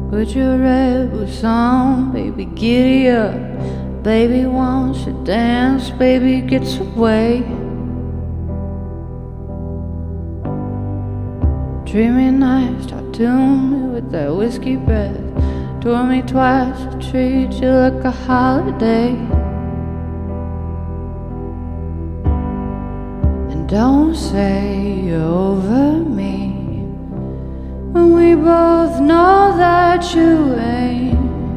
Put your red boots on, baby, giddy up. Baby wants to dance, baby gets away. Dreamy nights tattooed me with that whiskey breath. Told me twice to treat you like a holiday. And don't say you're over me when we both know that you ain't.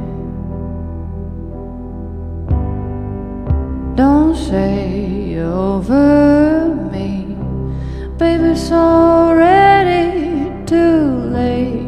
Don't say you're over me, baby, it's already too late.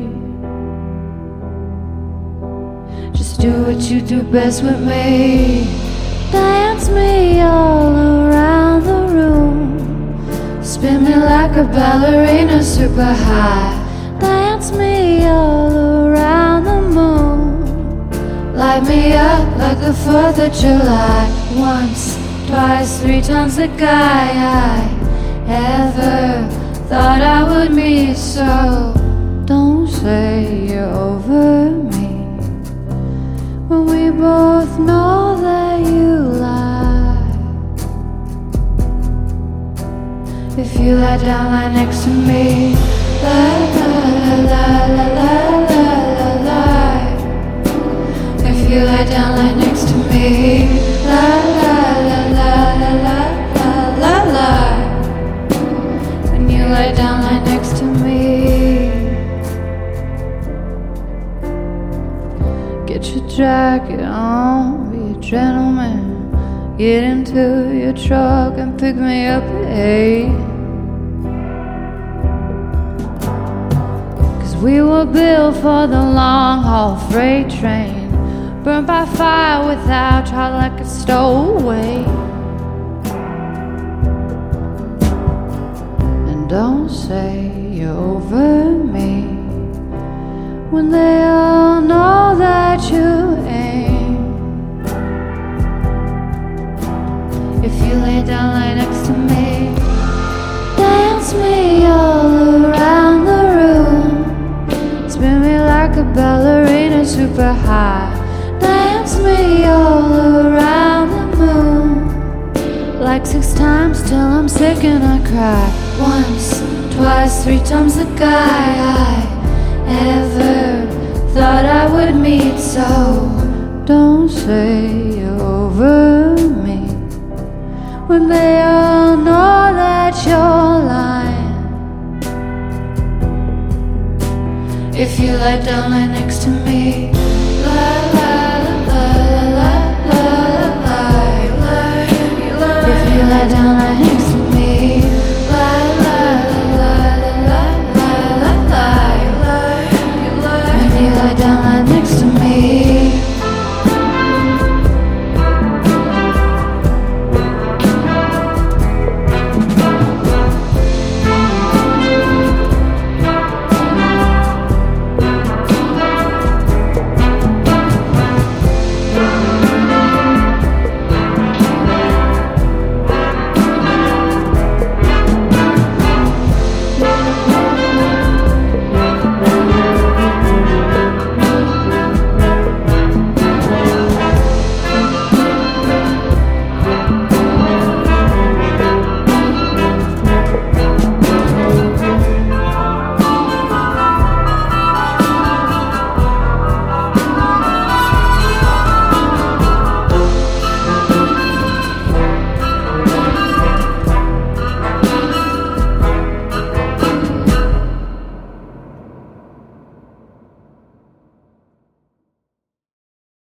Just do what you do best with me. Dance me all around the room. Spin me like a ballerina super high. Dance me all around the moon. Light me up like the 4th of July. Once, twice, 3 times the guy I ever thought I would meet. So don't say you're over me when we both know that you lie. If you lie down, lie next to me. Lie, lie, lie, lie, lie, lie, lie, lie. If you lie down, lie next to me. Lie, lie, lie, lie, lie, lie, lie, lie. When you lie down, lie next to me. Get your jacket on, be a gentleman. Get into your truck and pick me up at 8. We were built for the long haul freight train, burned by fire without trial like a stowaway. And don't say you're over me when they all know that you ain't. If you lay down, lie next to me. Dance me all around the room. Spin me like a ballerina super high. Dance me all around the moon. Like 6 times till I'm sick and I cry. Once, twice, 3 times the guy I ever thought I would meet. So don't say you're over me when they all know that you're lying. If you lie down, lie next to me. Lie, lie, lie, lie, lie, lie, lie, lie. If you lie down, lie next to me.